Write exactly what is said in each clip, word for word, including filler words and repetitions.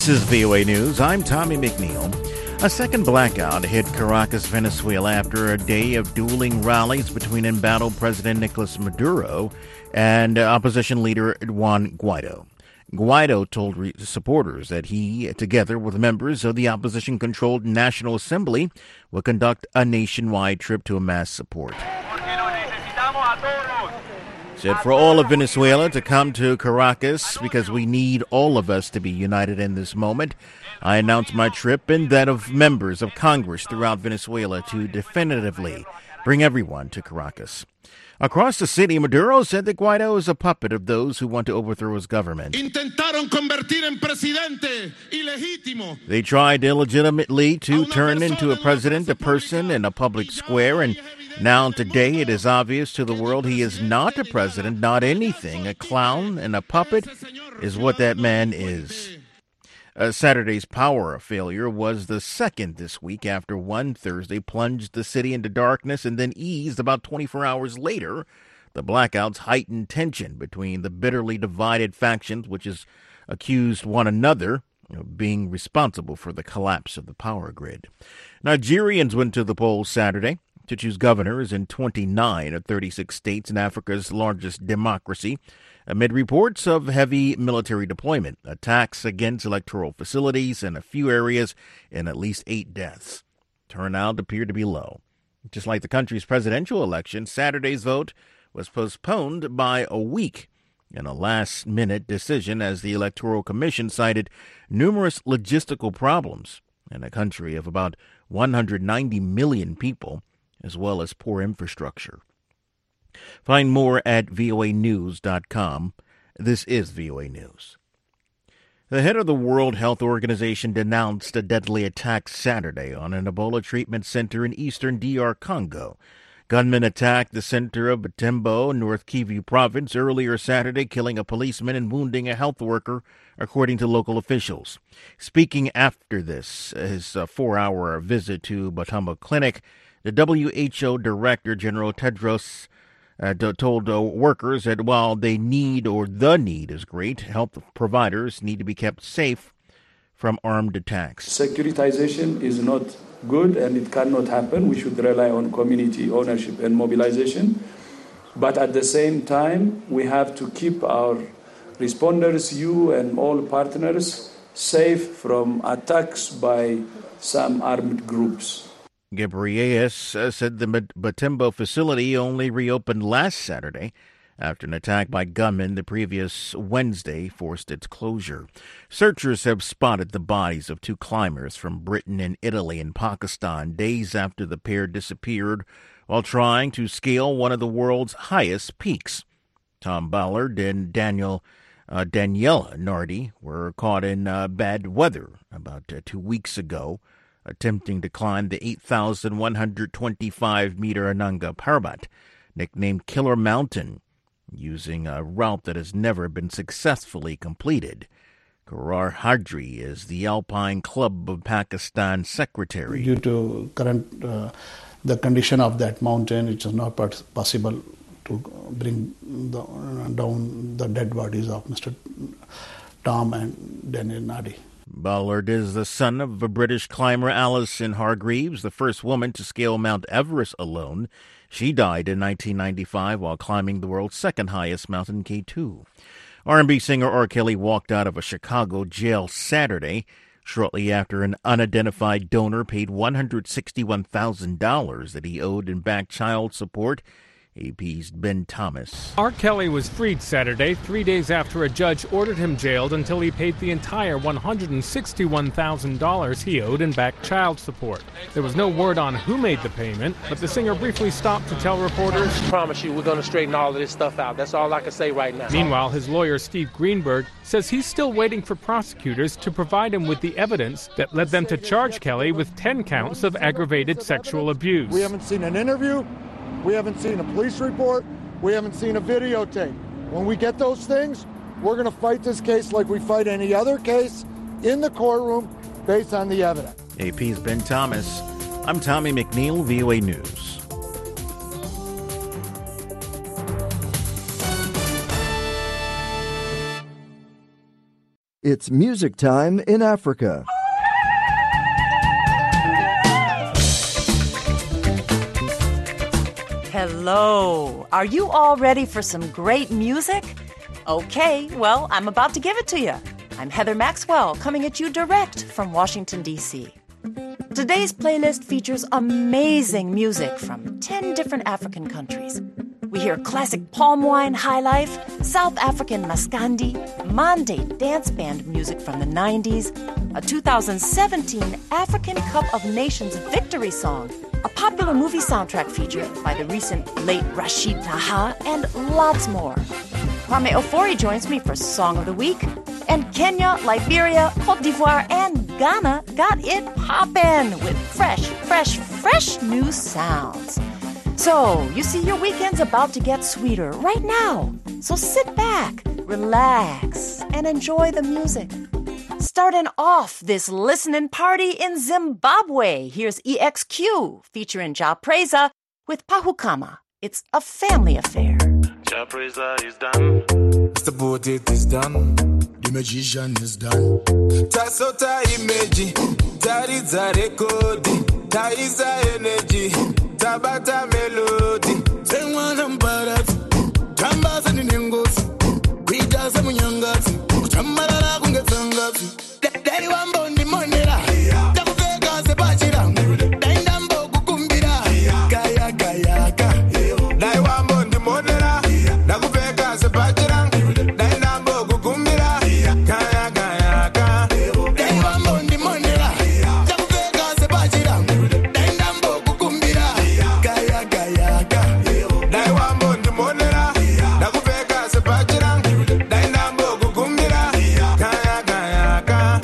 This is V O A News. I'm Tommy McNeil. A second blackout hit Caracas, Venezuela after a day of dueling rallies between embattled President Nicolas Maduro and opposition leader Juan Guaido. Guaido told re- supporters that he, together with members of the opposition-controlled National Assembly, will conduct a nationwide trip to amass support. Said for all of Venezuela to come to Caracas because we need all of us to be united in this moment. I announced my trip and that of members of Congress throughout Venezuela to definitively bring everyone to Caracas. Across the city, Maduro said that Guaido is a puppet of those who want to overthrow his government. They tried illegitimately to turn into a president, a person in a public square, and now today it is obvious to the world he is not a president, not anything. A clown and a puppet is what that man is. Uh, Saturday's power failure was the second this week after one Thursday plunged the city into darkness and then eased about twenty-four hours later. The blackouts heightened tension between the bitterly divided factions, which has accused one another of being responsible for the collapse of the power grid. Nigerians went to the polls Saturday to choose governors in twenty-nine of thirty-six states in Africa's largest democracy, amid reports of heavy military deployment, attacks against electoral facilities in a few areas, and at least eight deaths. Turnout appeared to be low. Just like the country's presidential election, Saturday's vote was postponed by a week in a last-minute decision as the Electoral Commission cited numerous logistical problems in a country of about one hundred ninety million people, as well as poor infrastructure. Find more at V O A news dot com. This is V O A News. The head of the World Health Organization denounced a deadly attack Saturday on an Ebola treatment center in eastern D R Congo. Gunmen attacked the center of Butembo, North Kivu province, earlier Saturday, killing a policeman and wounding a health worker, according to local officials. Speaking after this, his uh, four-hour visit to Butembo Clinic, the W H O Director General Tedros uh, told uh, workers that while they need, or the need is great, health providers need to be kept safe from armed attacks. Securitization is not good and it cannot happen. We should rely on community ownership and mobilization. But at the same time, we have to keep our responders, you and all partners, safe from attacks by some armed groups. Ghebreyesus uh, said the Butembo facility only reopened last Saturday after an attack by gunmen the previous Wednesday forced its closure. Searchers have spotted the bodies of two climbers from Britain and Italy and Pakistan days after the pair disappeared while trying to scale one of the world's highest peaks. Tom Ballard and Daniel uh, Daniela Nardi were caught in uh, bad weather about uh, two weeks ago, attempting to climb the eight thousand one hundred twenty-five meter Ananga Parbat, nicknamed Killer Mountain, using a route that has never been successfully completed. Karar Hadri is the Alpine Club of Pakistan secretary. Due to current uh, the condition of that mountain, it is not possible to bring the, uh, down the dead bodies of Mister Tom and Daniel Nardi. Ballard is the son of a British climber, Alison Hargreaves, the first woman to scale Mount Everest alone. She died in nineteen ninety-five while climbing the world's second highest mountain, K two. R and B singer R. Kelly walked out of a Chicago jail Saturday shortly after an unidentified donor paid one hundred sixty-one thousand dollars that he owed in back child support. A P's Ben Thomas. R. Kelly was freed Saturday, three days after a judge ordered him jailed until he paid the entire one hundred sixty-one thousand dollars he owed in back child support. There was no word on who made the payment, but the singer briefly stopped to tell reporters, I promise you we're going to straighten all of this stuff out. That's all I can say right now. Meanwhile, his lawyer, Steve Greenberg, says he's still waiting for prosecutors to provide him with the evidence that led them to charge Kelly with ten counts of aggravated sexual abuse. We haven't seen an interview. We haven't seen a police report. We haven't seen a videotape. When we get those things, we're going to fight this case like we fight any other case in the courtroom based on the evidence. A P's Ben Thomas. I'm Tommy McNeil, V O A News. It's music time in Africa. Hello. Are you all ready for some great music? Okay, well, I'm about to give it to you. I'm Heather Maxwell, coming at you direct from Washington, D C Today's playlist features amazing music from ten different African countries. We hear classic palm wine high life, South African maskandi, Mande dance band music from the nineties, a two thousand seventeen African Cup of Nations victory song, a popular movie soundtrack featured by the recent late Rashid Taha, and lots more. Kwame Ofori joins me for Song of the Week, and Kenya, Liberia, Cote d'Ivoire, and Ghana got it poppin' with fresh, fresh, fresh new sounds. So, you see, your weekend's about to get sweeter right now. So sit back, relax, and enjoy the music. Starting off this listening party in Zimbabwe, here's E X Q featuring Ja Preza with Pahukama. It's a family affair. Ja Preza is done. Mister Poet is done. The magician is done. Tasota image, Taridza record, Taiza energy, Tabata melody. Sengwana mbarati, Tamba sani nengosi, Kwita samu nyangati, Kutamara kungetangati. Dai wambo ndi monera, Takufeka sepachira, Dai ndambo kukumbira, Kaya kaya ka. Dai wambo ndi monera, Takufeka sepachira, Dai ndambo kukumbira, Kaya kaya ka. Dai wambo ndi monera, Takufeka sepachira, Dai ndambo kukumbira, Kaya kaya ka. Dai wambo ndi monera, Takufeka sepachira, Dai ndambo kukumbira, Kaya kaya ka.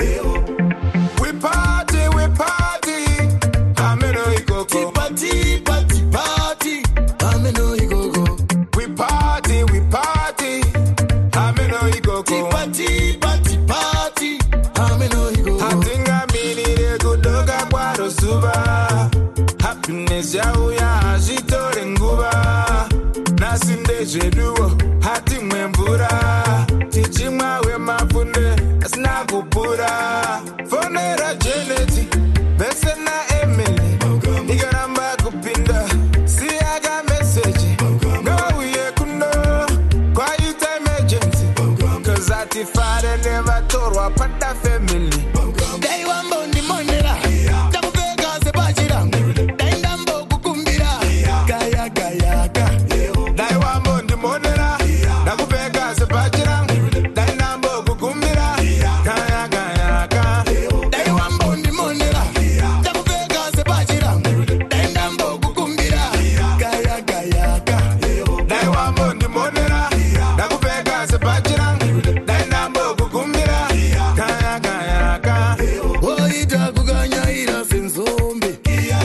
We party, we party, Ameno ikoko. Party, party, party, Ameno ikoko. We party, we party, Ameno ikoko. Party, party, party, Ameno ikoko. Hatinga mini de kudoga kwa rosuba. Happiness ya uya ajitore nguba. Nasinde jeduo, hati mwembura. Tichimwa we mafunde, asina kupura. Fonera jeneti, besena emili. Igaramba kupinda, siaga message. No uye kuno, kwa ita emergency. Cause atifare never torwa pata family. Dai wambo ndi monera, takupeka sepachira. Dai ndambo kukumbira, kaya kaya ka. Dai wambo ndi monera, takupeka sepachira. Dai ndambo kukumbira, kaya kaya ka. Dai wambo ndi monera, takupeka sepachira. Dai ndambo kukumbira, kaya kaya ka. Dai wambo ndi monera, takupeka sepachira. Dai ndambo kukumbira, kaya kaya ka. Oita kuganya ira senzombe.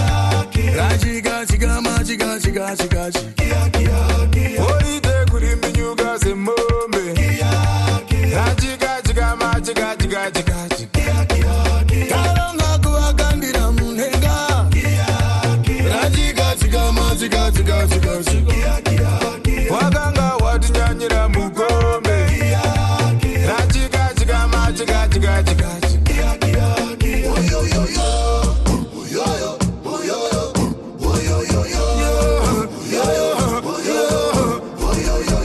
Rachika chika machika chika chika chika. Oite kuriminyuka semombe. Rachika chika machika chika chika chika. Kalonga kuwakandira munhenga. Rachika chika machika chika chika chika. Wakanga watinyanyira mukombe. Rachika chika machika chika chika chika. Oyo yo yo. Oyo yo. Oyo yo. Oyo yo yo. Oyo yo. Oyo yo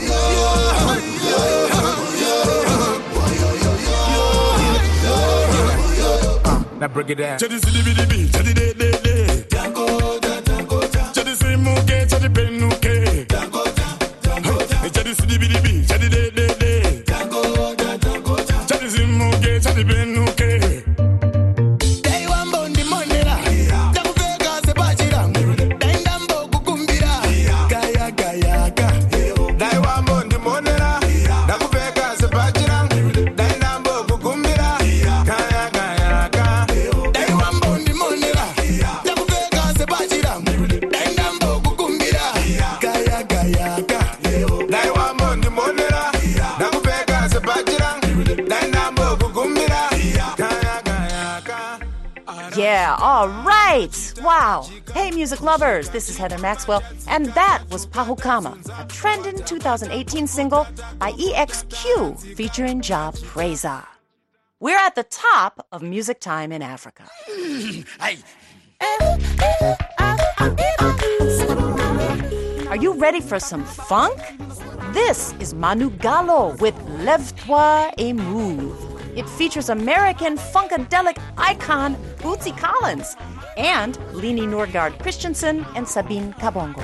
yo. Now break it down. Chadi sidi bidi bi, chadi de de de. Tango ta tango ta. Chadi simuke, chadi benuke. Tango ta tango ta. Chadi sidi bidi bi, chadi de de de. Tango ta tango ta. Chadi simuke, chadi benuke. Dai wambo ndi monera, takupeka sepachira. Dai ndambo kukumbira, kaya kaya ka. Dai wambo ndi monera, takupeka sepachira. Dai ndambo kukumbira, kaya kaya ka. Dai wambo ndi monera, takupeka sepachira. Dai ndambo kukumbira, kaya kaya ka. Dai wambo ndi monera, takupeka sepachira. Dai ndambo kukumbira, kaya kaya ka. Yeah, all right. Wow. Hey, music lovers, this is Heather Maxwell, and that was Pahukama, a trending two thousand eighteen single by E X Q featuring Ja Preza. We're at the top of Music Time in Africa. Are you ready for some funk? This is Manu Gallo with Lève-toi et move. It features American funkadelic icon Bootsy Collins and Lini Norgard Christensen and Sabine Kabongo.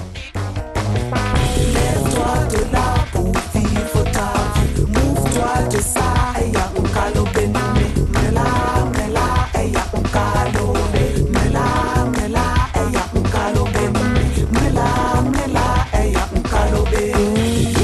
Lève-toi de là pour vivre ta vie. Move-toi de ça, eya unkalo benime. Mela, mela, eya unkalo be. Mela, mela, eya unkalo benime. Mela, mela, eya unkalo be.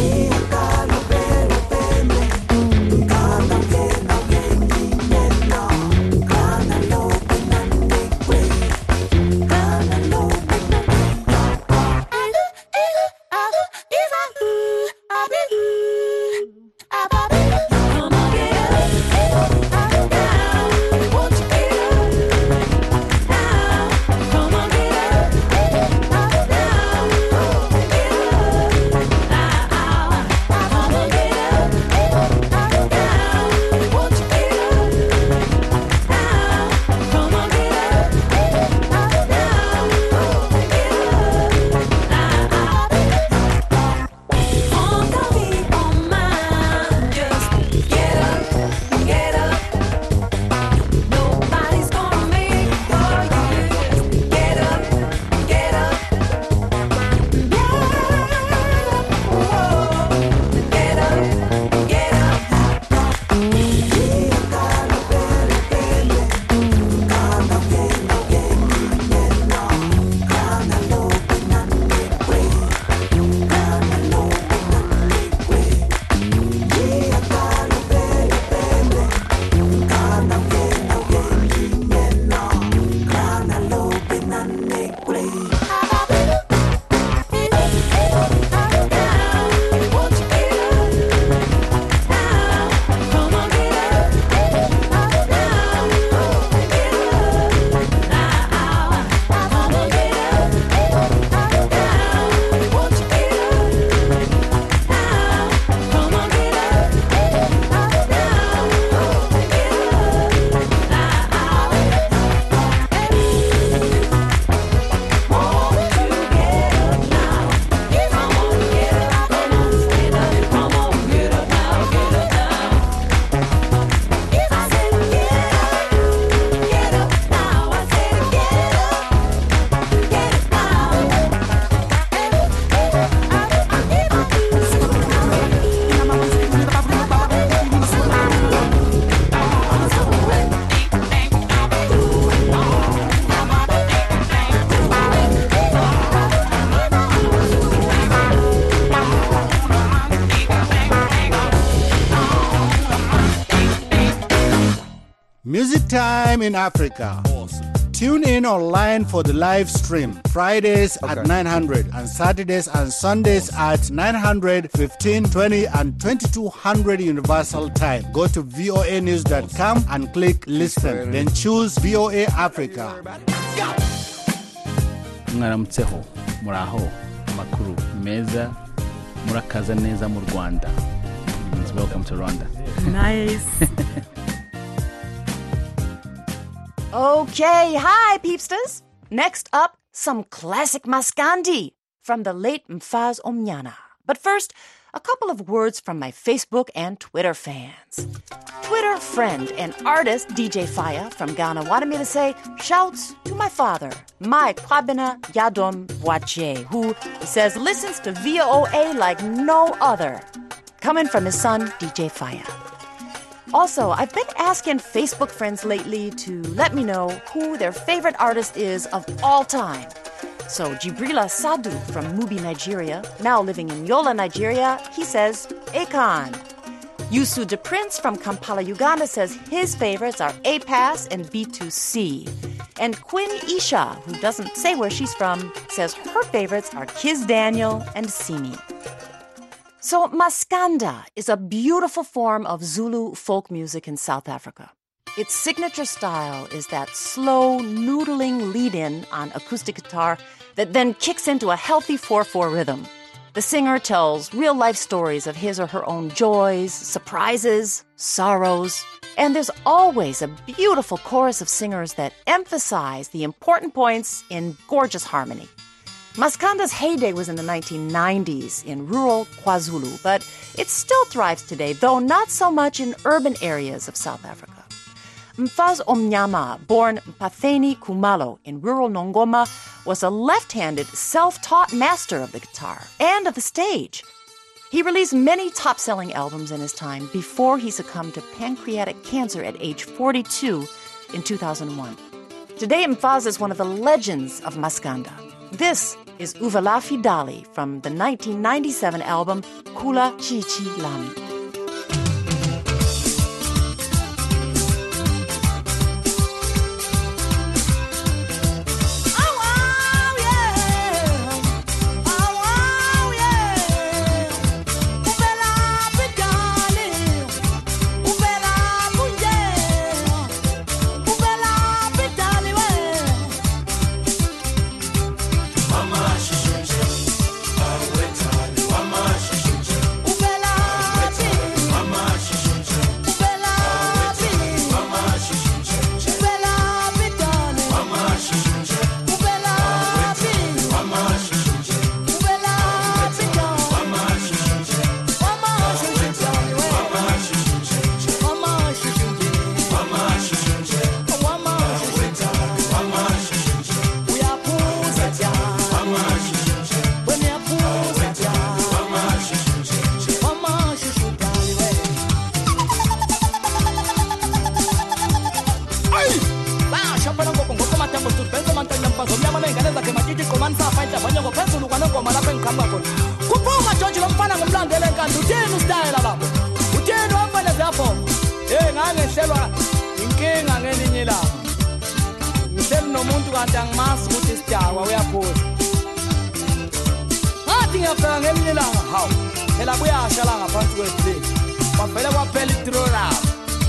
Music Time in Africa. Awesome. Tune in online for the live stream. Fridays okay. at nine hundred and Saturdays and Sundays at nine hundred, fifteen, twenty and twenty-two hundred Universal Time. Go to V O A news dot com and click listen. Then choose V O A Africa. Mwaramutseho, muraho, makuru, meza, murakaza neza mu Rwanda. Welcome to Rwanda. Nice. Okay, hi, peepsters. Next up, some classic Maskandi from the late Mfaz Omnyana. But first, a couple of words from my Facebook and Twitter fans. Twitter friend and artist D J Faya from Ghana wanted me to say shouts to my father, my Kwabena Yadom Boache, who he says listens to V O A like no other. Coming from his son, D J Faya. Also, I've been asking Facebook friends lately to let me know who their favorite artist is of all time. So Jibrila Sadu from Mubi, Nigeria, now living in Yola, Nigeria, he says Akon. Yusu De Prince from Kampala, Uganda says his favorites are A Pass and B two C. And Quinn Isha, who doesn't say where she's from, says her favorites are Kiz Daniel and Simi. So Maskanda is a beautiful form of Zulu folk music in South Africa. Its signature style is that slow, noodling lead-in on acoustic guitar that then kicks into a healthy four four rhythm. The singer tells real-life stories of his or her own joys, surprises, sorrows, And there's always a beautiful chorus of singers that emphasize the important points in gorgeous harmony. Maskanda's heyday was in the nineteen nineties in rural KwaZulu, but it still thrives today, though not so much in urban areas of South Africa. Mfaz Omnyama, born Mpatheni Khumalo in rural Nongoma, was a left-handed, self-taught master of the guitar and of the stage. He released many top-selling albums in his time before he succumbed to pancreatic cancer at age forty-two in two thousand one. Today, Mfaz is one of the legends of Maskanda. This is Uvelafi Dali from the nineteen ninety-seven album Kula Chichi Lami. Kuphuma George lomfana ngomlandela enkandla utheni ustayela lapho utheni wamfana zapho hey ngangehlelwa inkinga ngelinye lapho ngihleli nomuntu kanti angimazi ukuthi isidakwa uyaphuza ngathi ngiyafika ngelinye langa hawu phela kuyasha la ngaphansi kwesibili kwavele kwaphela i-throw lapho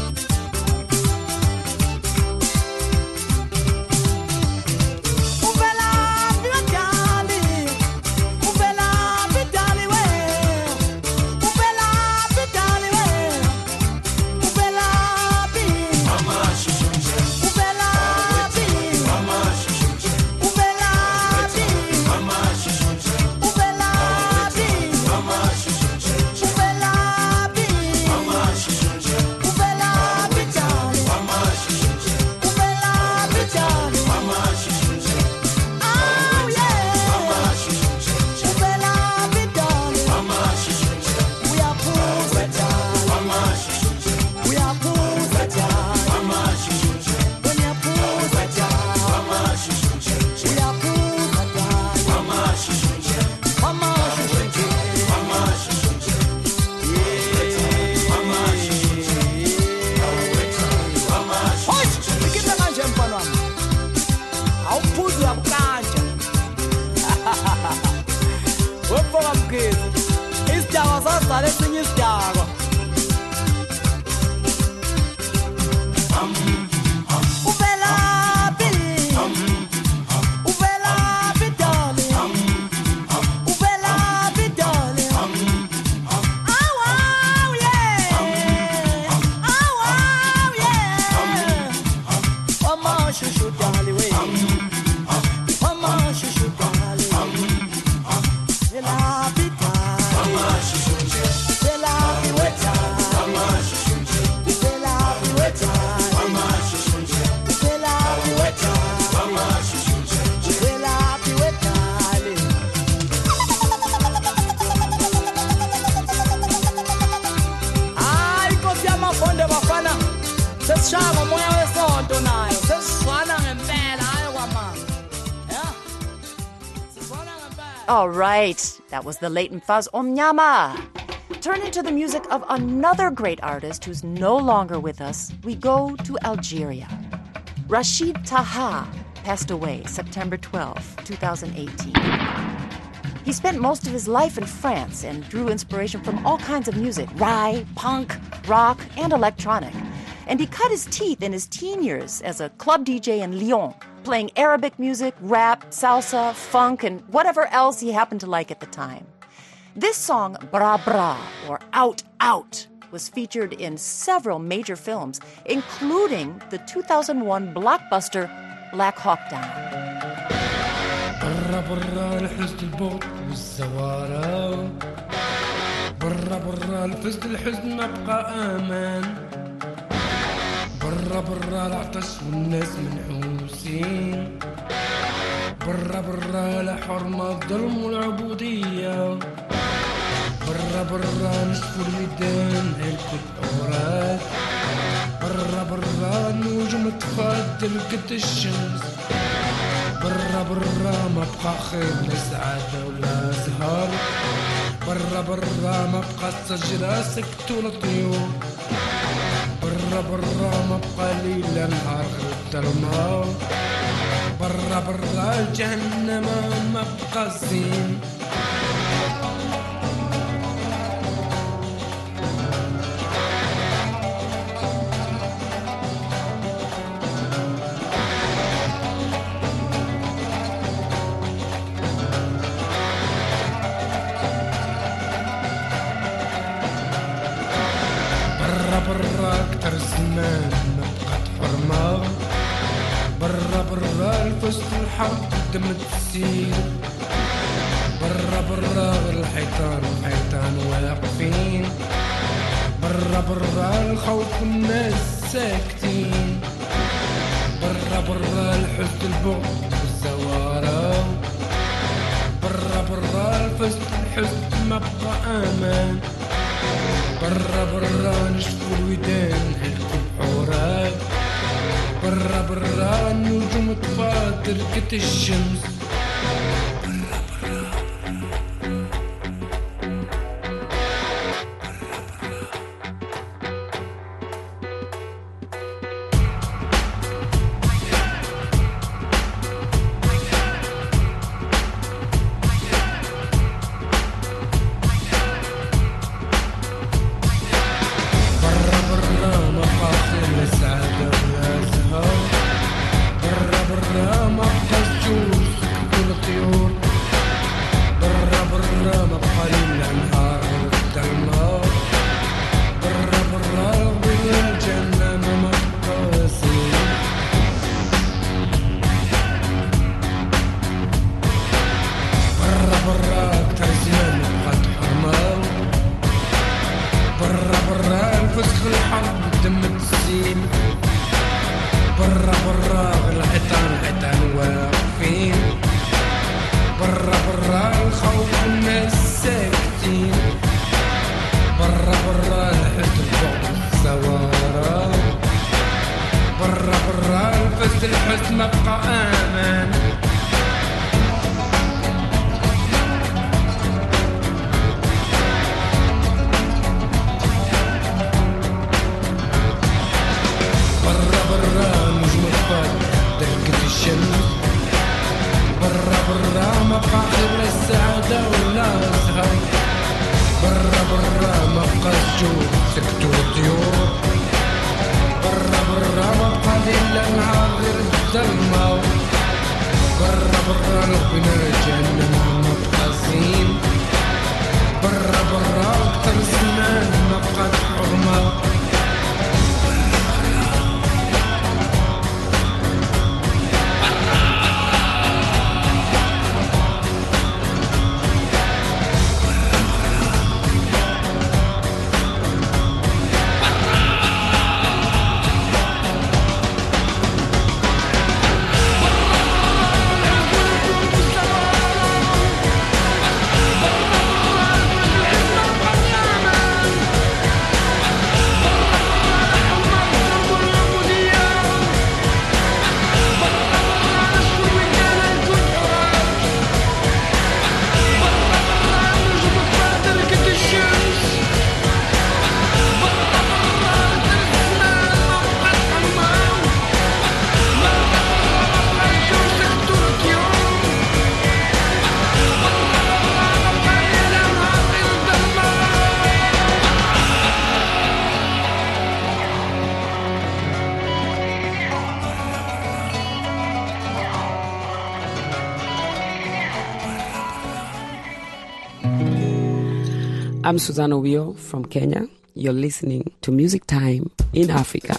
All right, that was the late Mfaz Omnyama. Turning to the music of another great artist who's no longer with us, we go to Algeria. Rachid Taha passed away September twelfth, twenty eighteen. He spent most of his life in France and drew inspiration from all kinds of music, rai, punk, rock, and electronic. And he cut his teeth in his teen years as a club D J in Lyon, playing Arabic music, rap, salsa, funk, and whatever else he happened to like at the time. This song, Bra Bra, or Out Out, was featured in several major films, including the two thousand one blockbuster Black Hawk Down. برا برا الحزن البعد والزوارة، برا برا الفزد الحزن ما بقى امان، برا برا العطش والناس منحوسين، برا برا لحرمة الظلم والعبودية، برا برا نشفو اليدين هلكوا الأوراق، برا برا النجوم تفضل قد الشمس، برا برا ما بقى خير لا سعادة ولا زهر، برا برا ما بقى الشجرة سكتوا الطيور، برا برا ما بقى ليل نهار غير الظلمة، برا برا جهنم ما بقى زين. برا أكتر زمان ما بقت حرمة، برا برا الفزت الحرب دم تسير، برا برا الحيطان حيطان واقفين، برا برا الخوف والناس ساكتين، برا برا الحزن البعد والزوارة، برا برا الفزت الحزن ما بقى أمان، برا برا نشفو الودان هلكوا الحورات، برا برا النجوم تفاضل قد الشمس، برا برا I'm Susanna Wio from Kenya. You're listening to Music Time in Africa.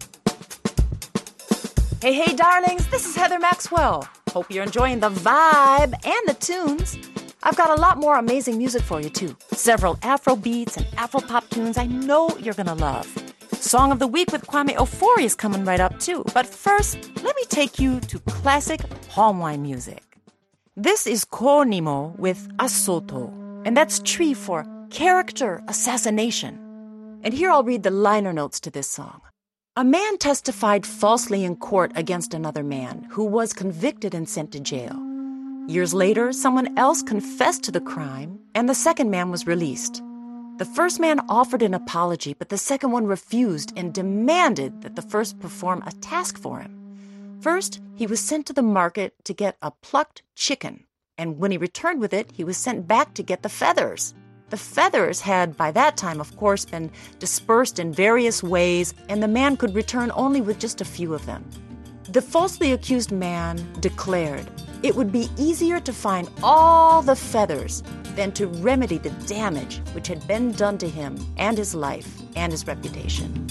Hey, hey, darlings, this is Heather Maxwell. Hope you're enjoying the vibe and the tunes. I've got a lot more amazing music for you, too. Several Afro beats and Afro pop tunes I know you're going to love. Song of the Week with Kwame Ofori is coming right up, too. But first, let me take you to classic palm wine music. This is Konimo with Asoto, and that's tree for character assassination. And here I'll read the liner notes to this song. A man testified falsely in court against another man who was convicted and sent to jail. Years later, someone else confessed to the crime, and the second man was released. The first man offered an apology, but the second one refused and demanded that the first perform a task for him. First, he was sent to the market to get a plucked chicken, and when he returned with it, he was sent back to get the feathers. The feathers had, by that time, of course, been dispersed in various ways, and the man could return only with just a few of them. The falsely accused man declared it would be easier to find all the feathers than to remedy the damage which had been done to him and his life and his reputation.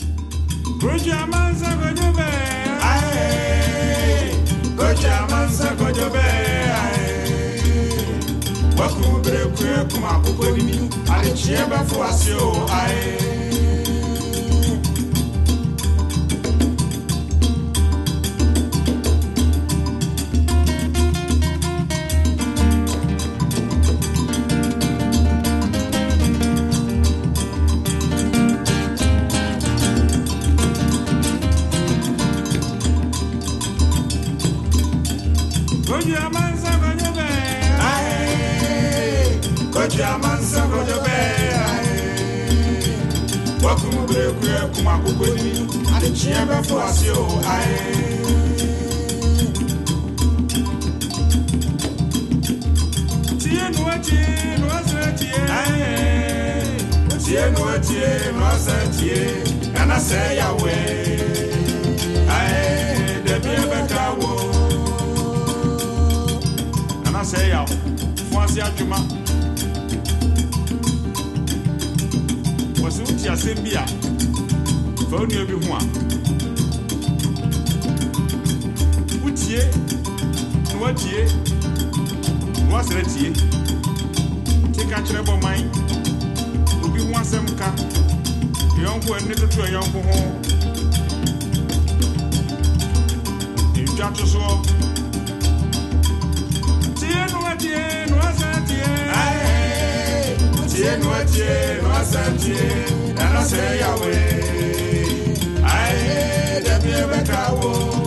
Sembia, phone you be one. Utie, Nuatie, Nuasretie. Take a trouble mine. Will be one semka. Young boy, little to a young home. You got to so. Tie, Nuatie, Nuasatie. Aye, Tie, Nuatie, Nuasatie. And I say Yahweh, I the baby cow.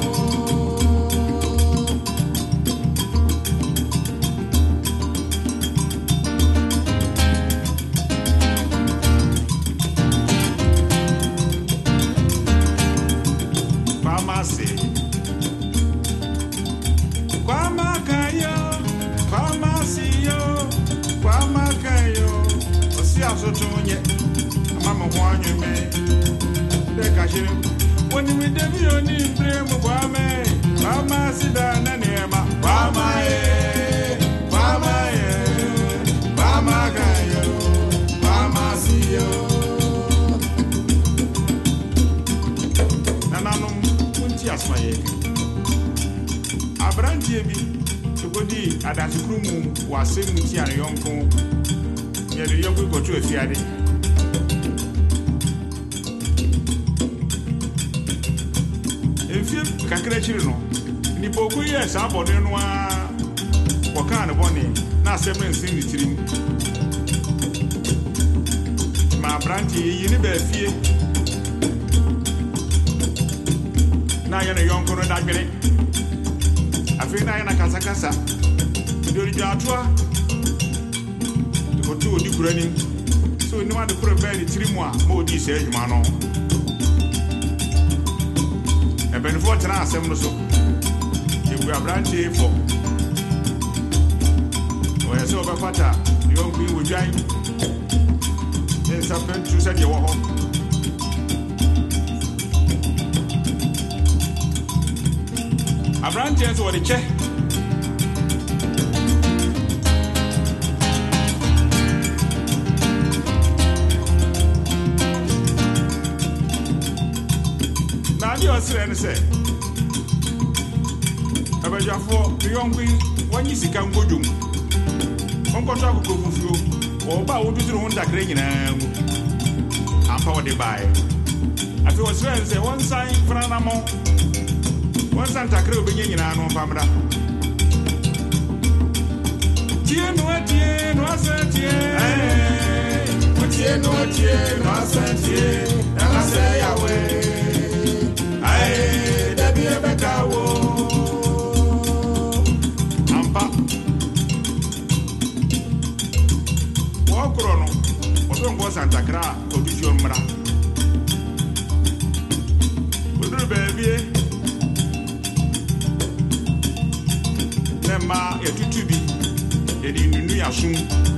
Pharmacy, Pharmacayo, Pharmacio, Pharmacayo, Osia Sotonia. Mama want you, man. The cashier. When you meet them, you need blame of Wame. Mama, sit down and Emma. Mama, eh. Mama, eh. Mama, Gayo. Mama, see you. Nanano, Puntias, my egg. A branch, to go deep at that room was sitting here, young coon. Yet the young people to a fiade. Kakra chiri no ni poku yes abode no a woka ne bone na asem nsin ni tirim ma branti yi ni ba fie na ya ne yonko no dagbere afi na ya na kasa kasa dori jatoa to to odi kurani so ni wa de kura ba ni tirim a ma odi se adwuma no Ben for Transem no so. If we are branching for when I saw Bafata, you won't be with Jai. Then something to say you were home. A branches or the check. saying, say, about your four, the young queen, when you see can go doom. Uncle Travel go for you, or about what you want that ring and power the buy. I feel was friends, say one sign for an amount. One Santa Cruz beginning on Pamra. Tien, what tien, what tien, what tien, what tien, what tien, and I say away. Aye, there be a better wo. Ampa. Walk on. What don't go Santa Cruz, or do your mra? What do baby? Ma e tutubi e di nunu ya sun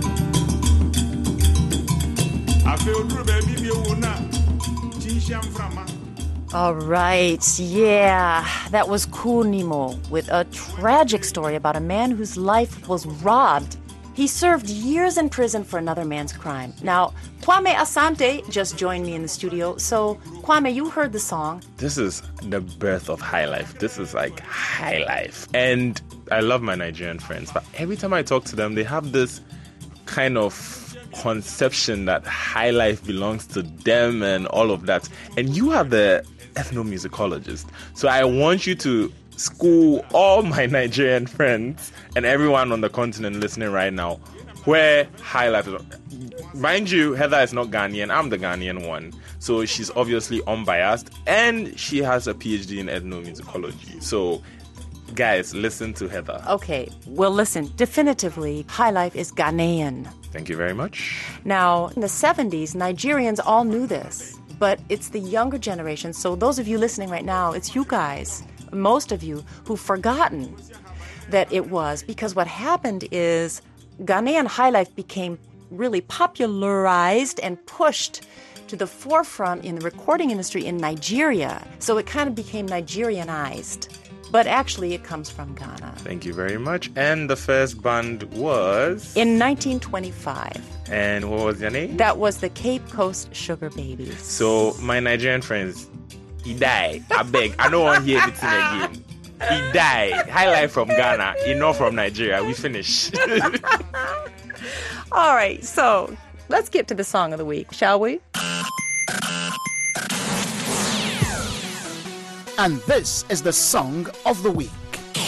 afi oduru be bi bi ewo na tinsham frama. All right, yeah, that was Cool Nemo with a tragic story about a man whose life was robbed. He served years in prison for another man's crime. Now, Kwame Asante just joined me in the studio. So, Kwame, you heard the song. This is the birth of high life. This is like high life. And I love my Nigerian friends, but every time I talk to them, they have this kind of conception that high life belongs to them and all of that. And you are the ethnomusicologist. So I want you to school all my Nigerian friends and everyone on the continent listening right now where high life is. Mind you, Heather is not Ghanaian. I'm the Ghanaian one. So she's obviously unbiased and she has a P H D in ethnomusicology. So guys, listen to Heather. Okay, well listen, definitively, high life is Ghanaian. Thank you very much. Now, in the seventies, Nigerians all knew this, but it's the younger generation. So those of you listening right now, it's you guys, most of you, who've forgotten that it was, because what happened is Ghanaian high life became really popularized and pushed to the forefront in the recording industry in Nigeria. So it kind of became Nigerianized. But actually, it comes from Ghana. Thank you very much. And the first band was? In nineteen twenty-five. And what was your name? That was the Cape Coast Sugar Babies. So, my Nigerian friends, he died. I beg. I don't want to hear anything again. He died. Highlight from Ghana, enough from Nigeria. We finish. All right, so let's get to the song of the week, shall we? And this is the song of the week.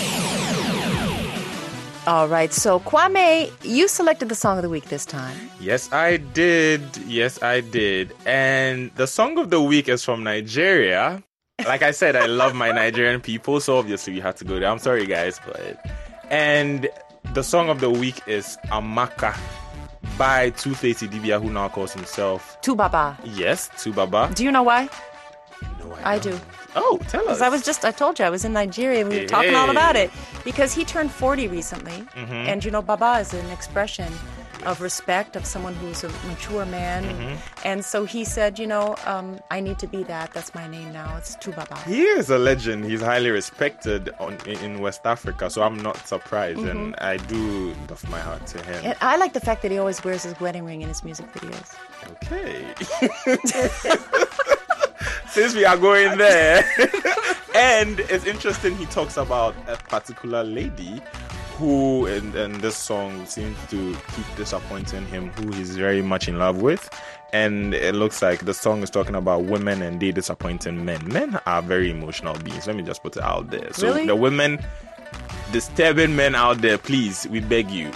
All right, so Kwame, you selected the song of the week this time. Yes, I did. Yes, I did. And the song of the week is from Nigeria. Like I said, I love my Nigerian people, so obviously we had to go there. I'm sorry, guys, but... And the song of the week is Amaka by Two-Face Idibia, who now calls himself... Tubaba. Yes, Tubaba. Do you know why? No, I, I do. Oh, tell us. Because I was just, I told you, I was in Nigeria and we were hey, talking hey. all about it. Because he turned forty recently. Mm-hmm. And, you know, Baba is an expression of respect, of someone who's a mature man. Mm-hmm. And so he said, you know, um, I need to be that. That's my name now. It's Tubaba. He is a legend. He's highly respected on, in West Africa, so I'm not surprised. Mm-hmm. And I do doff my heart to him. And I like the fact that he always wears his wedding ring in his music videos. Okay. Since we are going there. And it's interesting, he talks about a particular lady who, in, in this song, seems to keep disappointing him, who he's very much in love with. And it looks like the song is talking about women and they disappointing men. Men are very emotional beings. Let me just put it out there. So really? The women disturbing men out there, please, we beg you.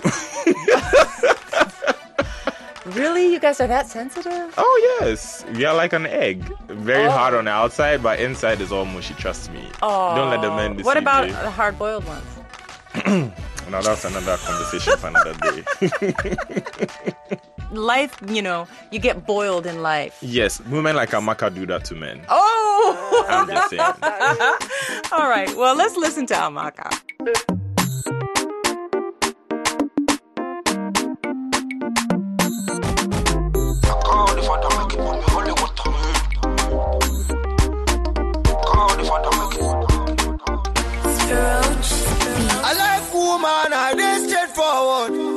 Really? You guys are that sensitive? Oh, yes. We are like an egg. Very oh. hard on the outside, but inside is all mushy, trust me. Oh. Don't let the men deceive What about you. the hard-boiled ones? Now, that's another conversation for another day. Life, you know, you get boiled in life. Yes, women like Amaka do that to men. Oh! I'm just saying. All right, well, let's listen to Amaka. I like woman, I dey straightforward.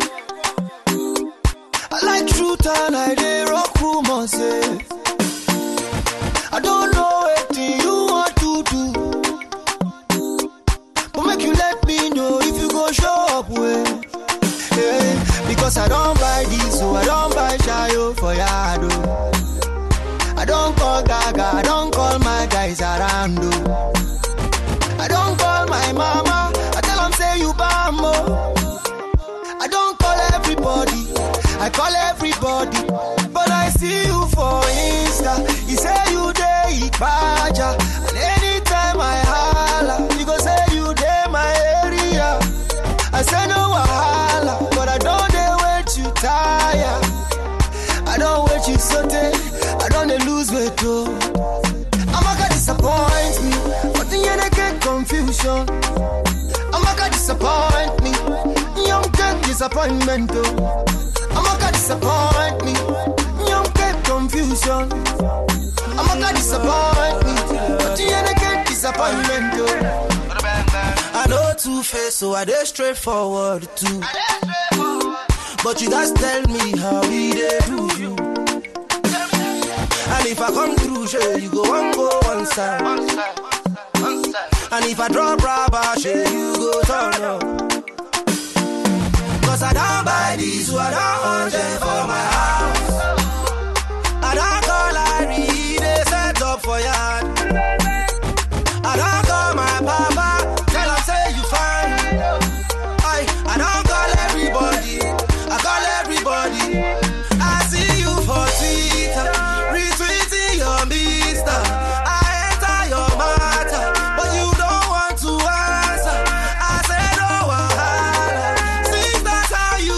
I like truth and I dey rock rumors, yeah. I don't know what you want to do. with. Yeah, because I don't buy diesel, I don't buy Shayo for Yado. I don't call Gaga, I don't call my guys around. I don't call my mama, I tell them say you bambo. I don't call everybody, I call everybody. But I see you for Insta, you say you day Baja. And anytime I holla, you go say you day my area. I say no wahala, but I don't dare wait you tire. I don't wait you sote, I don't dey lose weight too. I'ma gonna disappoint me, but the end I get confusion. I'ma gonna disappoint me, young get disappointment too. I'ma gonna disappoint me, young get confusion. I'ma gonna disappoint me, but the end I get disappointment too. I know two-face, so I dey straightforward too. But you guys tell me how we dey do you. And if I come through, sure, you go one go one side. One side, one side. And if I drop rubber, sure, you go turn up. Cause I don't buy these, so I don't want them for my house. I don't call Larry, they set up for yard. I don't call my papa, tell him say you fine. I, I don't call everybody, I call everybody. I see you for Twitter, retweeting your mister. I enter your matter, but you don't want to answer. I say no wahala, since that's how you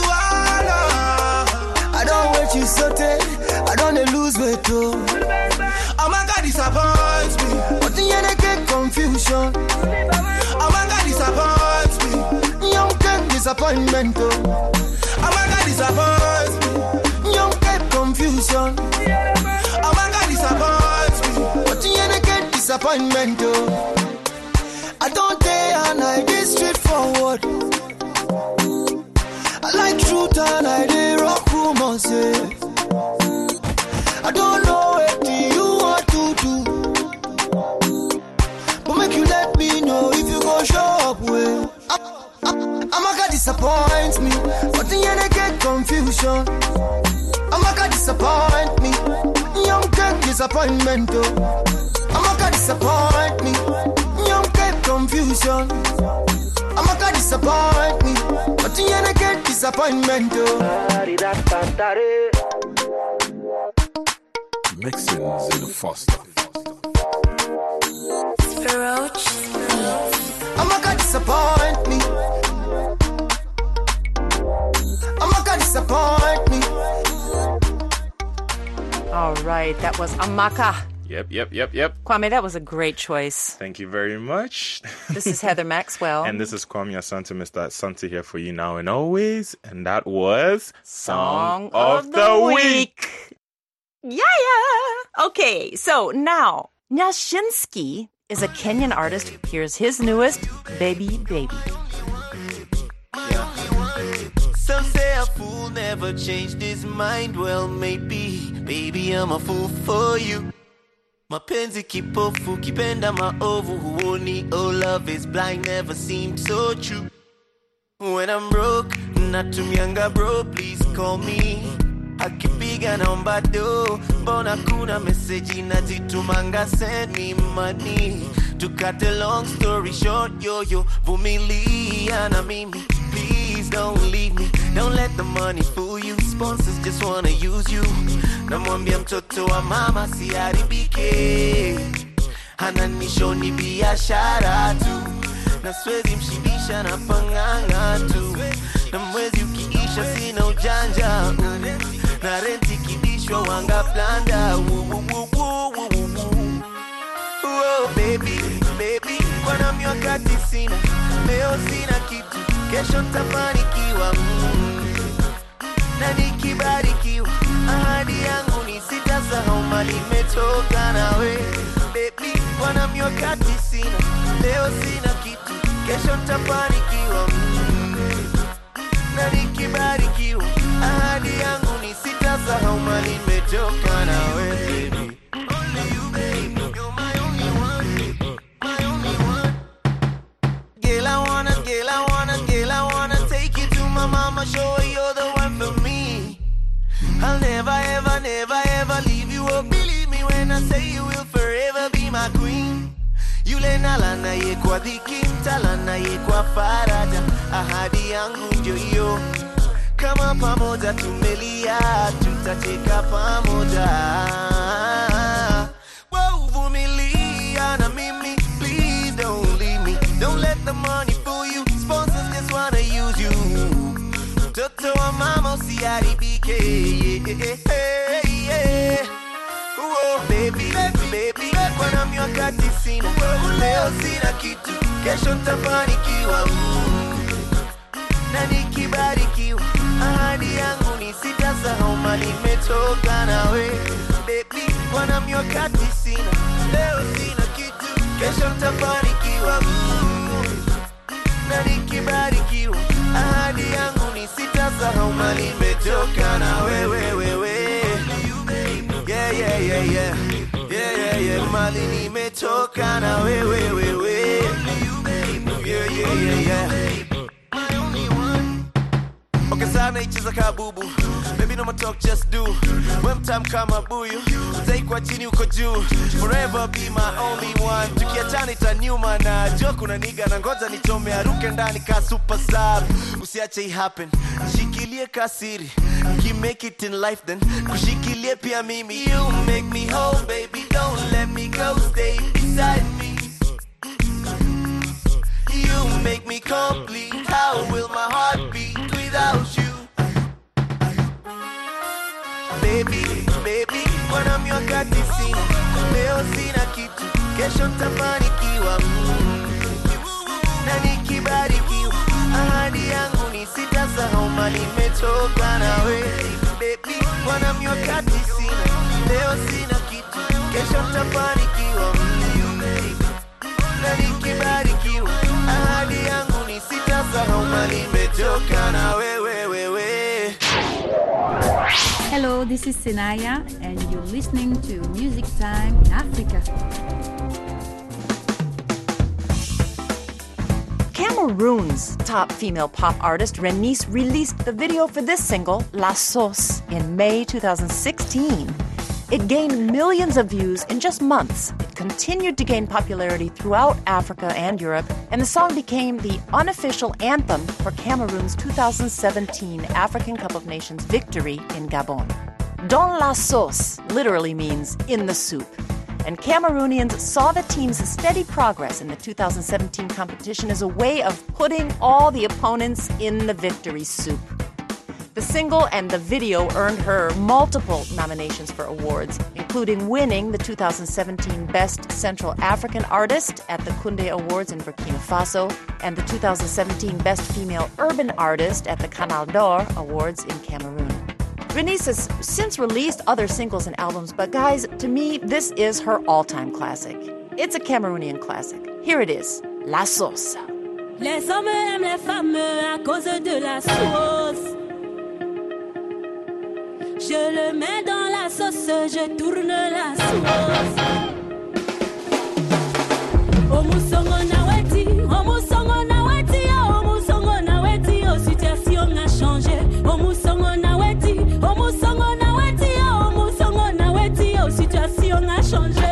are. I don't wait you sote, I don't lose weight too. Oh my God, disappoint me, but the end I get confusion. Oh my God, disappoint me, young get disappointment too. Oh my God, disappoint me, young get confusion. Oh my God, disappoint me, but the end I get disappointment too. I don't dare and I get straightforward. I like truth and I dey rock rumors, yeah. I don't know what you want to do, but make you let me know if you gon' show up well. I'ma gonna disappoint me, but the end I get confusion. I'ma gonna disappoint me, young get disappointment too. I'ma gonna disappoint me, young get confusion. I'ma gonna disappoint me, but the end I get disappointment too. Mixing Zilla Foster. Roach. I'ma gonna disappoint me. I'ma gonna disappoint me. All right, that was Amaka. Yep, yep, yep, yep. Kwame, that was a great choice. Thank you very much. This is Heather Maxwell. And this is Kwame Asante, Mister Asante here for you now and always. And that was Song, Song of, of the, the Week. week. Yeah, yeah. Okay, so now, Nyashinski is a Kenyan artist. Here's his newest, Baby Baby. Yeah. Some say a fool never changed his mind. Well, maybe, baby, I'm a fool for you. Mapenzi kipofu, kipenda maovu, huoni, oh, love is blind, never seemed so true. When I'm broke, natumianga bro, please call me. Akipiga naomba do, mbona kuna message nazitumanga, send me money. To cut a long story short, yo yo, vumilia na mimi. Please don't leave me, don't let the money fool you. Sponsors just wanna use you. Namwambia mtoto wa mama siharibike, ananishoni biashara tu, na siwezi mshibisha na panganga tu, na mwezi ukiisha sina ujanja, na renti kibishwa wanga planda. Oh baby, baby, kwa miwakati sina, leo sina kitu, kesho tafanikiwa. Na nikibarikiwa, ahadi yangu ni sitasahau mali nimetoka nawe. Baby, kwa miwakati sina, leo sina kitu, kesho tafanikiwa. Na nikibarikiwa, ahadi yangu ni sitasahau mali nimetoka nawe, baby. Only you, baby, you're my only one, my only one. Girl, I wanna, girl, I wanna, girl, I wanna take show her you're the one for me. I'll never, ever, never, ever leave you. Oh, believe me when I say you will forever be my queen. Yule nalana ye kwa dhiki, talana ye kwa faraja. Ahadi yangu ndio hiyo. Kama pamoja tumelia, tutacheka pamoja. Whoa, vumilia na mimi, please don't leave me. Don't let the money fool you. Sponsors just wanna use you. Toto wa mama usiharibike. Yeah, yeah, yeah. Whoa, baby, baby, baby. Kwa na miakati sina, leo sina kitu, kesho nitafanikiwa. Na nikibarikiwa, ahadi yangu ni sitasahau mali nimetoka nawe. Baby, kwa na miakati sina, leo sina kitu, kesho nitafanikiwa. Na nikibarikiwa, ahadi yangu ni sitasahau mali nimetoka nawe, wewe, wewe. Yeah, yeah, yeah, yeah. Yeah, yeah, yeah. Mali nimetoka na wewe, wewe. Yeah, yeah, yeah, yeah. Okay, sana icheza kabubu. Baby, no more talk, just do. When time kama buyu, take kwa chini uko juu. Forever be my only one. Tukiachana itaniuma na joke una niga na ngoja nichome aruke ndani ka super sub. Usiache i happen. Shikilie kasiri. You make it in life then. Kushikilie pia mimi. You make me whole, baby. Don't let me go. Stay beside me. You make me complete. How will my heart beat without you? Baby, baby, wana miakati sina, leo sina kitu, kesho nitafanikiwa. Na nikibarikiwa, ahadi yangu ni sitasahau mali nimetoka nawe. Baby, wana miakati sina, leo sina kitu, kesho nitafanikiwa. Na nikibarikiwa, ahadi yangu ni sitasahau mali nimetoka nawe, wewe, wewe. Hello, this is Senaya, and you're listening to Music Time in Africa. Cameroon's top female pop artist Renice released the video for this single, La Sauce, in May twenty sixteen. It gained millions of views in just months. It continued to gain popularity throughout Africa and Europe, and the song became the unofficial anthem for Cameroon's two thousand seventeen African Cup of Nations victory in Gabon. Dans la sauce literally means in the soup. And Cameroonians saw the team's steady progress in the two thousand seventeen competition as a way of putting all the opponents in the victory soup. The single and the video earned her multiple nominations for awards, including winning the two thousand seventeen Best Central African Artist at the Koundé Awards in Burkina Faso and the two thousand seventeen Best Female Urban Artist at the Canal d'Or Awards in Cameroon. Renice has since released other singles and albums, but guys, to me, this is her all-time classic. It's a Cameroonian classic. Here it is, La Sauce. Les hommes aiment les femmes à cause de la sauce. Je le mets dans la sauce, je tourne la sauce. Omusongo na weti, omusongo na weti, omusongo na weti, oh situation a changé. Omusongo na weti, omusongo na weti, omusongo na weti, oh situation a changé.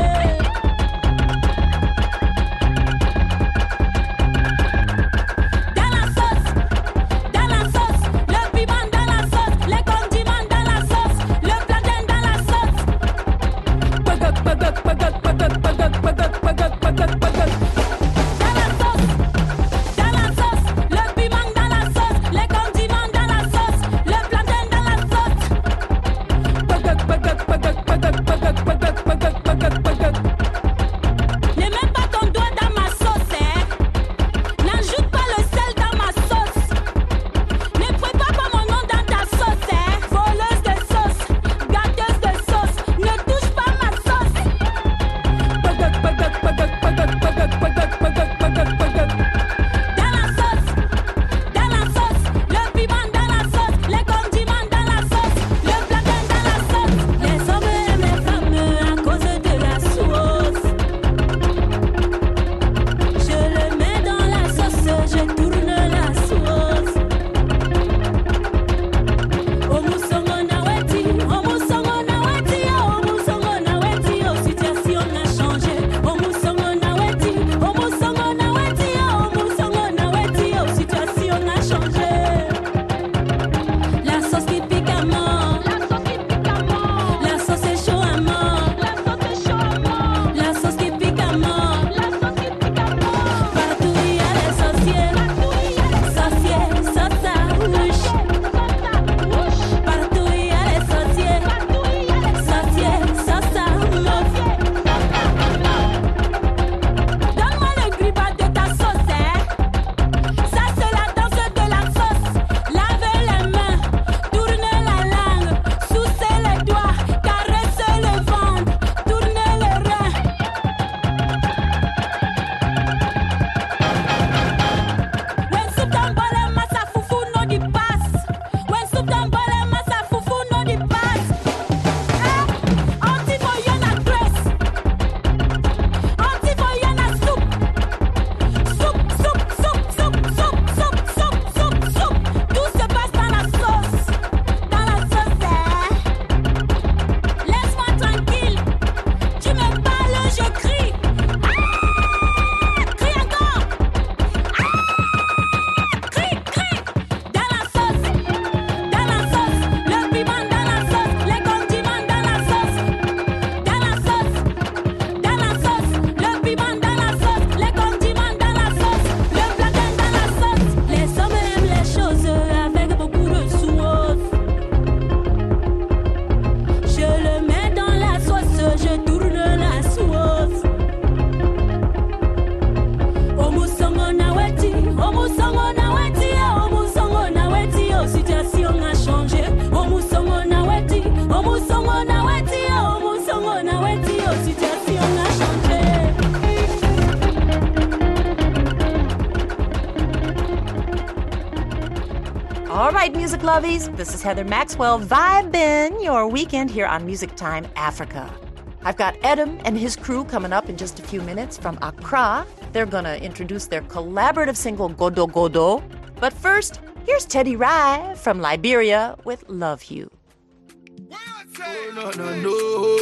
All right, music lovies, this is Heather Maxwell vibing your weekend here on Music Time Africa. I've got Edom and his crew coming up in just a few minutes from Accra. They're going to introduce their collaborative single, Godo Godo. But first, here's Teddy Rai from Liberia with Love You. Oh, no, no, no.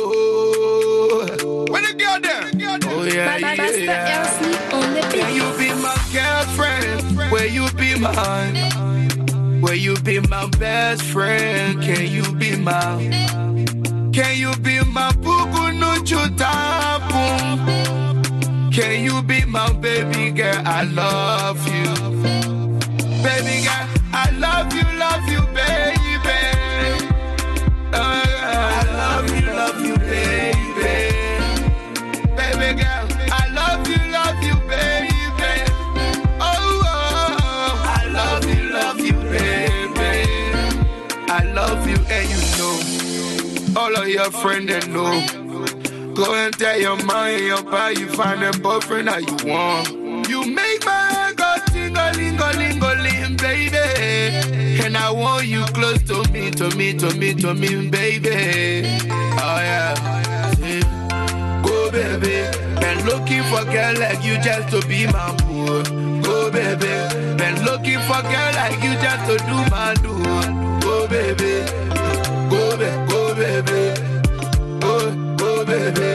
When it get there? Oh, yeah, yeah, yeah. Can you be my girlfriend? Will you be mine? Will you be my best friend? Can you be mine? Can you be my buku no chutapu? Can you be my baby girl? I love you. Baby girl, I love you, love you, baby. Uh, I love you, love you, baby. Baby girl, I love you, love you, baby. Oh, oh, I love you, love you, baby. I love you, and you know. All of your friends that know. Go and tell your mom and your pa you find a boyfriend that you want. You make my heart go ting-a-ling-a-ling-a-ling, baby. And I want you close to me, to me, to me, to me, baby. Oh yeah. See? Go baby. Been looking for a girl like you just to be my boo. Go baby. Been looking for a girl like you just to do my do. Go baby. Go baby. Go baby. Go, go baby.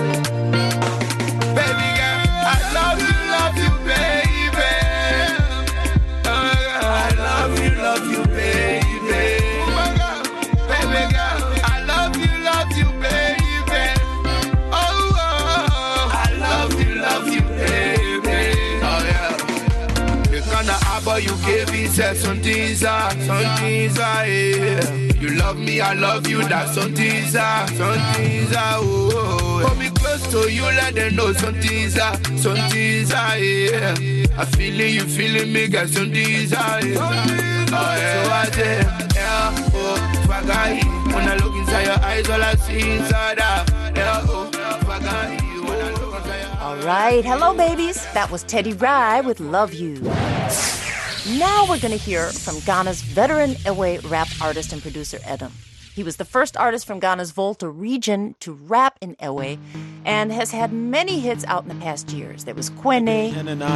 Baby girl, I love you, love you, baby. Uh, I love you, love you, baby. Baby girl, I love you, love you, baby. Oh, oh, I love you, love you, baby. Oh yeah. The kind of apple you gave me said something's up, something's up, yeah. You love me, I love you, that's something's up, something's up, oh, oh. Hold me close to you, let them know something's up, something's up, yeah. I feeling you, feeling me, got something's up, yeah. Oh yeah, so I say, yeah, oh, Fagahi. When I look inside your eyes, all I see inside out, yeah, oh, Fagahi. When I look inside your eyes. All right, hello babies. That was Teddy Rai with Love You. Now we're going to hear from Ghana's veteran Ewe rap artist and producer Edom. He was the first artist from Ghana's Volta region to rap in Ewe and has had many hits out in the past years. There was Kwene,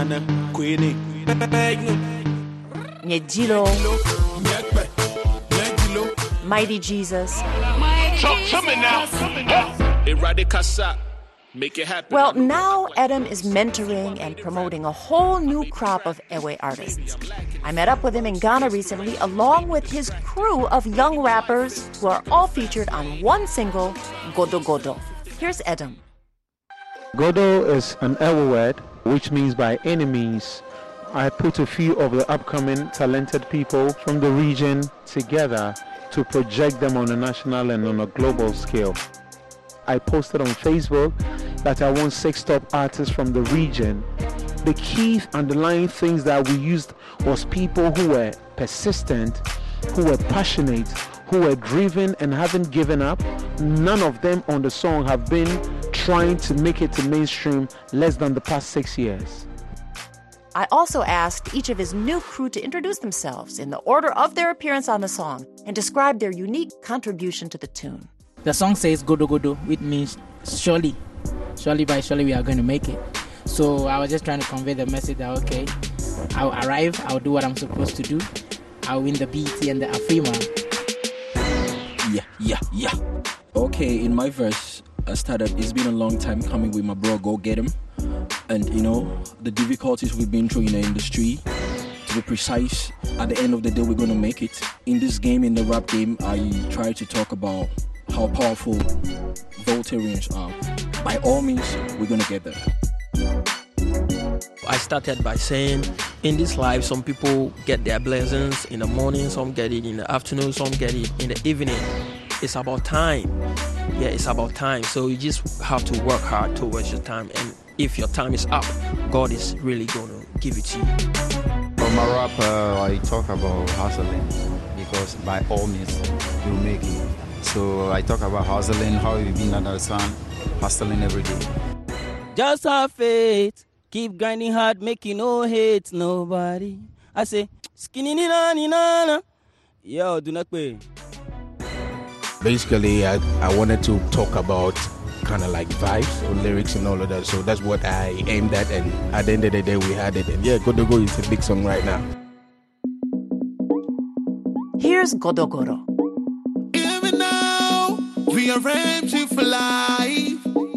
Nyejilo, Mighty Jesus. Make it happen. Well, now Edom is mentoring and promoting a whole new crop of Ewe artists. I met up with him in Ghana recently, along with his crew of young rappers who are all featured on one single, Godo Godo. Here's Edom. Godo is an Ewe word, which means by enemies. I put a few of the upcoming talented people from the region together to project them on a national and on a global scale. I posted on Facebook that I want six top artists from the region. The key underlying things that we used was people who were persistent, who were passionate, who were driven and haven't given up. None of them on the song have been trying to make it to mainstream less than the past six years. I also asked each of his new crew to introduce themselves in the order of their appearance on the song and describe their unique contribution to the tune. The song says Godo Godo, which means surely, surely by surely we are going to make it. So I was just trying to convey the message that, okay, I'll arrive, I'll do what I'm supposed to do, I'll win the B E T and the AFRIMA. Yeah, yeah, yeah. Okay, in my verse, I started, it's been a long time coming with my bro, Go Get Him. And, you know, the difficulties we've been through in the industry, to be precise, at the end of the day, we're going to make it. In this game, in the rap game, I try to talk about how powerful Voltarians are. By all means, we're gonna get there. I started by saying, in this life, some people get their blessings in the morning, some get it in the afternoon, some get it in the evening. It's about time. Yeah, it's about time. So you just have to work hard towards your time. And if your time is up, God is really gonna give it to you. For my rap, uh, I talk about hustling, because by all means, you make it. So I talk about hustling, how you been under the sun, hustling every day. Just have faith, keep grinding hard, make you no hate nobody. I say, skinny ni na ni na na, Yo, do not pay. Basically, I, I wanted to talk about kind of like vibes or lyrics and all of that. So that's what I aimed at. And at the end of the day, we had it. And yeah, Godogo is a big song right now. Here's Godogoro. Even now, we are aiming for life.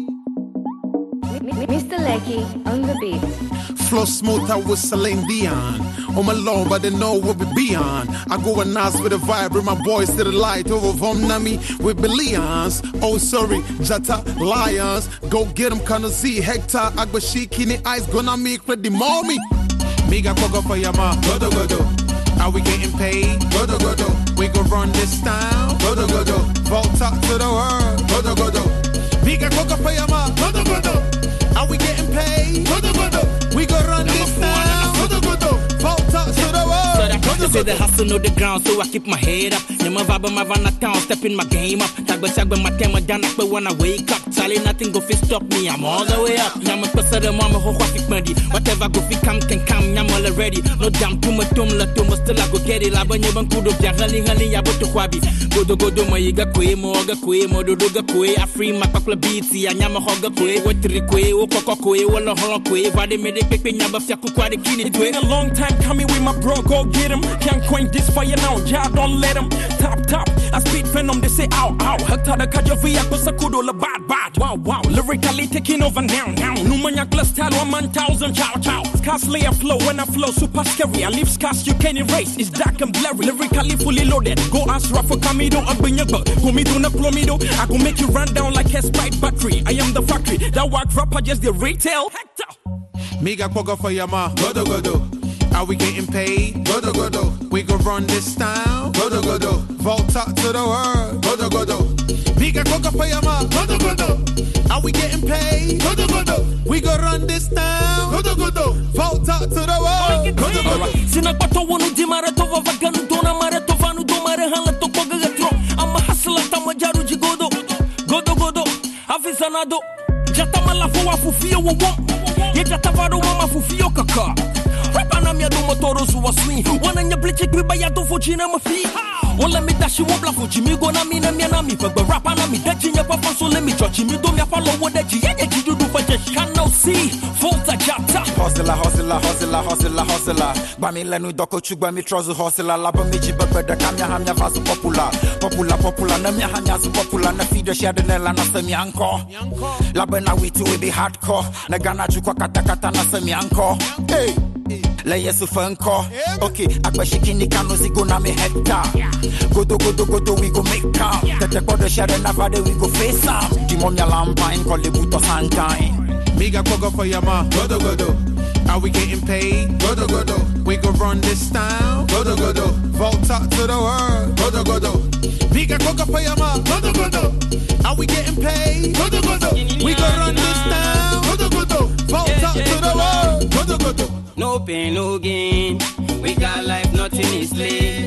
Mister Lecky on the beat. Flow smooth out with Celine Dion. On my low, but they know what we be on. I go and ask with a vibe, bring my boys to the light. Over Vom Nami with billions. Oh, sorry, Jata Lions. Go get them, Kana Z, Hector, Agbashi, Kini Ice, gonna make for the mommy. Miga Kogo for Yama, Godo Godo. Are we getting paid? Godo Godo. We go run this town. Godo Godo. Vault up to the world. Godo Godo. Miga Kogo for Yama, Godo Godo. Are we getting paid? Godo Godo. We go run this town. Godo Godo. Vault up to the world. They say the hustle know the ground, so I keep my head up. Nyama vaba my van town, stepping my game up. Tagba tagba my tema down up, but when I wake up, Charlie nothing go fit stop me. I'm all the way up. Nyama pesa the mama ho ho fit money. Whatever go fit come can come. Nyama already. No damn too much too much too much still I go get it. Laba nyama kudo pya hali hali ya boto kwabi. Godo godo ma yiga kwe mo ga kwe mo do do ga kwe. I free my pakla beats ya nyama hoga kwe. Wetri kwe o koko kwe wala holo kwe. Vade me de pepe nyama fya kukwa de kini. It's been a long time coming with my bro. Go get him. Can't quench this fire now, yeah, don't let him. Top, top, I speed venom, they say ow, ow. Hekta the Kajavia, Kosakudo, la bad, bad. Wow, wow, lyrically taking over now, now. Numanya style, one man thousand, chow, chow. Scarcely a flow, when I flow, super scary. I leave scars you can't erase, it's dark and blurry. Lyrically fully loaded. Go ask Rafa Kamido, I'll bring your butt. Go me to the Plomido, I go make you run down like a Sprite battery. I am the factory, that work rapper, just the retail. Hector. Miga Koga for Yama, Godo Godo. Are we getting paid? Godo Godo. We go run this town. Godo Godo. Vault up to the world. Godo Godo. Miga Koga for Yama. Godo Godo. Are we getting paid? Godo Godo. We go run this town. Godo Godo. Vault up to the world. Godo Godo. Sinakwato wonu di marato vaganu dona marato vanu do mare halato koga gatro. I'm a hustler tamajaru jigodo. Godo Godo. Afisanado. Jatama la fo afufio wo wo. Ye jatavaru mama fufio kaka. Rapana mi ado motoro suwa swing. Wana nya bleche kwiba ya do foji na mafi. Wala mi dashi wobla foji mi go na mi na mi na mi. Fagba rapana mi dachi nya papa so let me judge mi do mi follow what dachi. Ye ye jidu do faje cannot see. Volta jata. Hustler, hustler, hustler, hustler, hustler. Bami lenu doko chugba mi trozu hustler. Laba mi jiba beda kamya hamya vasu popular. Popular, popular, na mi hanya su popular. Na feed the share the nela na semi anko. Laba na we too we be hardcore. Na gana chukwa kata kata na semi anko. Hey. Le yesu fanko. Okay, akbashikini kano zigo na me hecta. Godo godo godo we go make calm. Tete kodo share na vade we go face am. Dimonya lampine call the buto sunshine. Miga Koga for Yama. Godo godo. Are we getting paid? Godo godo. We go run this town. Godo godo. Vault up to the world. Godo godo. Miga Koga for Yama. Godo godo. Are we getting paid? Godo godo. We go run this town. Godo godo. Vault up to the world. Godo godo. No pain, no gain. We got life, nothing is late.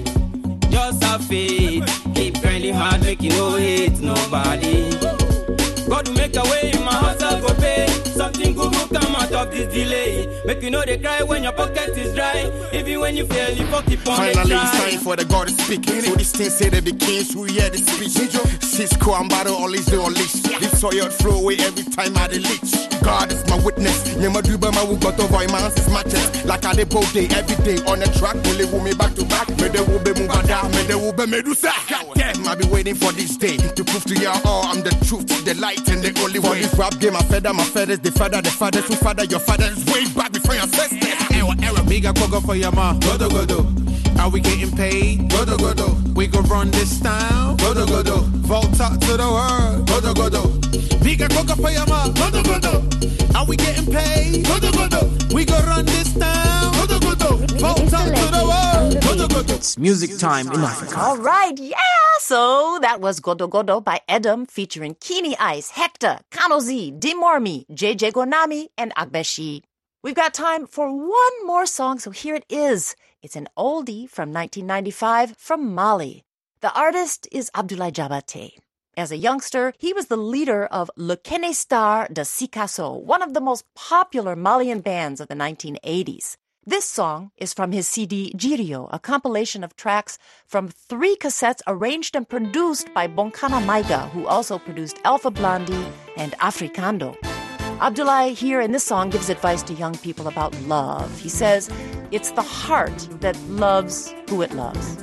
Just have faith. Keep grinding hard, making no hate nobody. God will make a way, my hustle go pay. Something good will come out of this delay. Make you know they cry when your pocket is dry. Even when you fail, you fuck keep on the Finally, try. it's time for the God to speak. So this thing say that the kings who hear the speech. Cisco and battle, always they unleash. This soil flow away every time I delete. God is my witness. Never do by my got over my hands is matches. Like I did both day, every day on the track. Will will me back to back. Me they will be mugada, me they will be medusa. Damn, I be waiting for this day to prove to you all I'm the truth, the light, and the only way. This rap game, I feather my feathers, the father, the fathers who father your fathers way back before your ancestors. Error, error. Miga Koga for Yama. Godo godo. Are we getting paid? Godo godo. We go run this town. Godo godo. Vault up to the world. Godo godo. Miga Koga for Yama. Godo godo. Are we getting paid? Godo godo. We go run this town. Godo godo. Vault up to the world. Godo godo. It's music time in Africa. All right, yeah. So that was Godo Godo by Edom featuring Kini Ice, Hector, Kano Z, Dimormi, J J Gonami, and Agbeshi. We've got time for one more song, so here it is. It's an oldie from nineteen ninety-five from Mali. The artist is Abdoulaye Diabaté. As a youngster, he was the leader of Le Kenestar de Sikasso, one of the most popular Malian bands of the nineteen eighties. This song is from his C D Jirio, a compilation of tracks from three cassettes arranged and produced by Bonkana Maiga, who also produced Alpha Blondy and Africando. Abdullah here in this song gives advice to young people about love. He says, it's the heart that loves who it loves.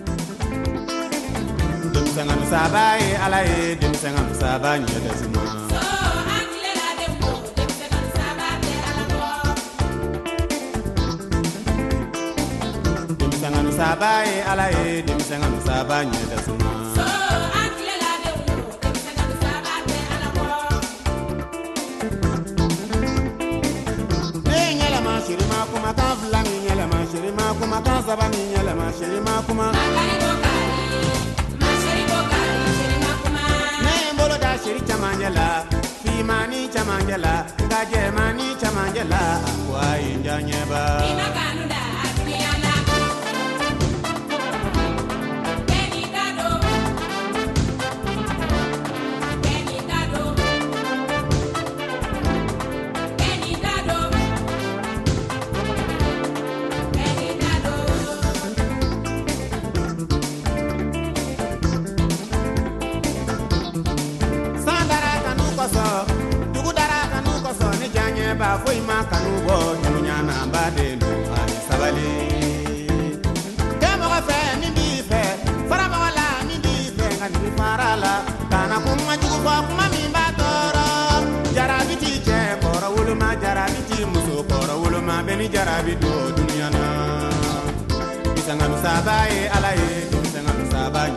Sabai alae dim sangam sabanya dasuma so aklela de dim sangam sabate alabo ne nyala ma shiri ma kuma ka flani nyala ma shiri ma kuma ka sabani nyala ma shiri ma kuma akali bokali ma shiri bokali shiri ma kuma ne mbolo da shiri chamanyala fimani chamanyala gaje mani chamanyala kwa injanyeba ina kanuda ba foi ma kanu bo nyana ba de no ai sabali kama ka fe ni bi fe fara ba wala ni bi fe ngani fara la kana kuma jugo ba kuma mi ba toro jarabi ti je kora wulu ma jarabi ti muso kora wulu ma beni jarabi do dunya na bisanga musabai alaye bisanga musabai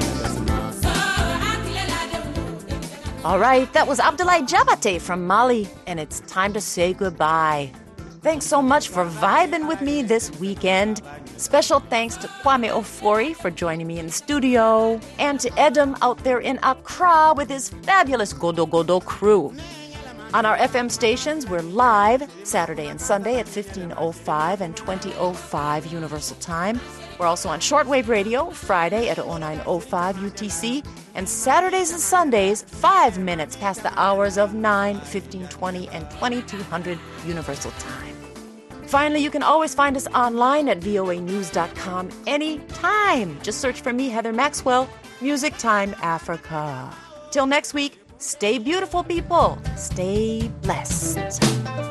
All right, that was Abdoulaye Jabate from Mali, and it's time to say goodbye. Thanks so much for vibing with me this weekend. Special thanks to Kwame Ofori for joining me in the studio, and to Edem out there in Accra with his fabulous Godo Godo crew. On our F M stations, we're live Saturday and Sunday at fifteen oh five and twenty oh five Universal Time. We're also on shortwave radio Friday at oh nine oh five U T C, and Saturdays and Sundays, five minutes past the hours of nine, fifteen twenty, and twenty-two hundred Universal Time. Finally, you can always find us online at voa news dot com anytime. Just search for me, Heather Maxwell, Music Time Africa. Till next week, stay beautiful, people. Stay blessed.